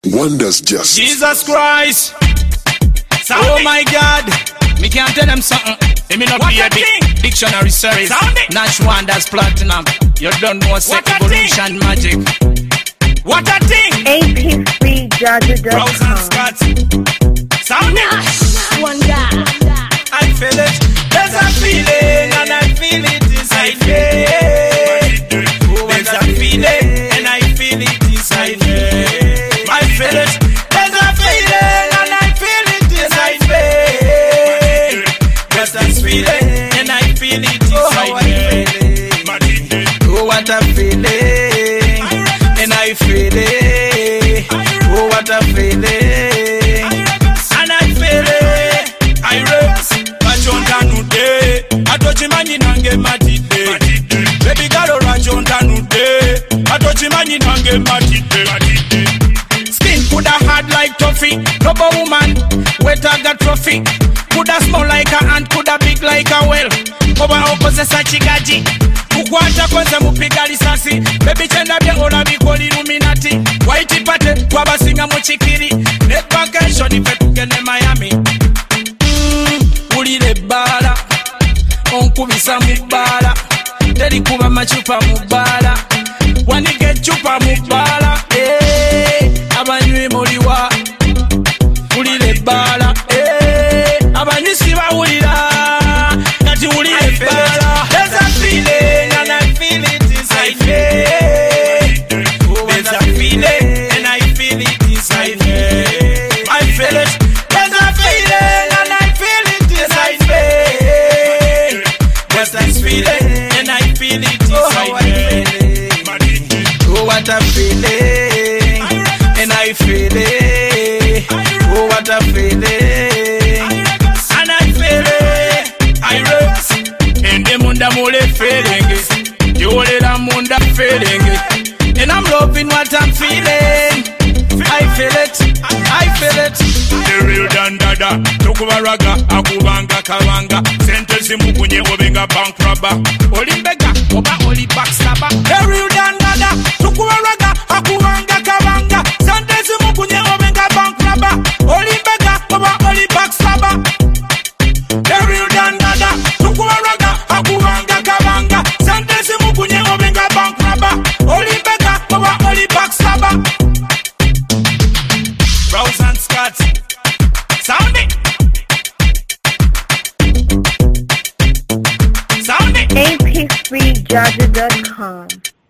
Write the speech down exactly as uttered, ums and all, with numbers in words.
Wonders just. Jesus Christ. Sound oh it. My God. Me can't tell them something. Let me not what be a big dictionary service. Nash Wonders Platinum. You don't know what evolution magic. What a thing. A P three Jaja dot com. Sound it. Nash Wonder. I feel it. There's a feeling and I feel it inside me. There's a feeling and I feel it inside me. I feel it. There's a feeling and I feel it inside me. There's a feeling and I feel it inside me. Oh, what a feeling. And I feel it. Oh, what a feeling. And I feel it. I rest. Rajonta nude. Atochimanyi nange matide. Baby girl rajonta nude. Atochimanyi nange matide. Coulda hard like toffee, rubber woman, wetter got trophy. Coulda small like a ant, coulda big like a well. Oba opozesa chigaji, kukwata kwanza mupiga risasi. Baby chenda bya ola bikoli Illuminati. White pate, twabasinga mu chikiri. Net vacation ife tugende Miami. Mm, ulire bala, onkubisa mu bala. Teri kuba machupa mu bala. Wanige chupa mu bala. Eh. Abanywi muliwa ulire bala eh abanyisi bawulira kati ulire bala. There's a feeling and I feel it inside me. There's a feeling and I feel it inside me. I feel it. There's a feeling and I feel it inside me. There's a feeling and I feel it inside me. Oh, what a feeling. And I feel it. Oh, what a feeling. And I feel it. I rest. And the munda mule feeling. You hold it and munda feeling. And I'm loving what I'm feeling. I feel it. I feel it. The real dandada. Tukubaraga. Akubanga kawanga. Sentence mukunye obenga bank robber. Olimbega. Oba oli backstabber. The real dandada. Tukubaraga. Akubanga kawanga. Sentence mukunye obenga bank robber. Olimbega. Oba oli backstabber. The real dandada. Tukubaraga. Akubanga kawanga. Sentence mukunye obenga bank robber. Olimbega. Oba oli backstabber. Rose and Scott. Sound it. Sound it. A P three Jaja dot com.